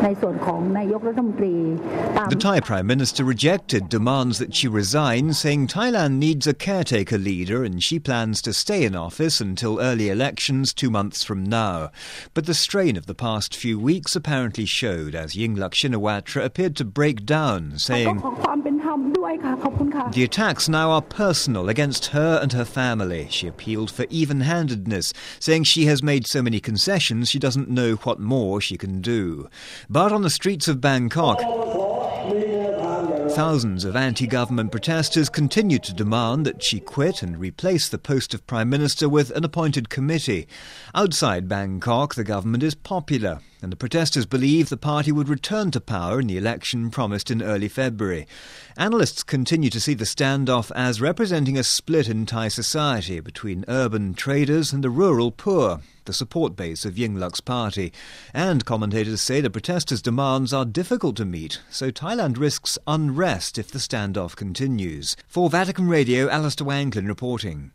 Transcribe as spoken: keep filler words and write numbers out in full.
The Thai Prime Minister rejected demands that she resign, saying Thailand needs a caretaker leader and she plans to stay in office until early elections two months from now. But the strain of the past few weeks apparently showed as Yingluck Shinawatra appeared to break down, saying, "The attacks now are personal against her and her family." She appealed for even-handedness, saying she has made so many concessions she doesn't know what more she can do. But on the streets of Bangkok, thousands of anti-government protesters continue to demand that she quit and replace the post of Prime Minister with an appointed committee. Outside Bangkok, the government is popular, and the protesters believe the party would return to power in the election promised in early February. Analysts continue to see the standoff as representing a split in Thai society between urban traders and the rural poor, the support base of Yingluck's party. And commentators say the protesters' demands are difficult to meet, so Thailand risks unrest if the standoff continues. For Vatican Radio, Alistair Wanklin reporting.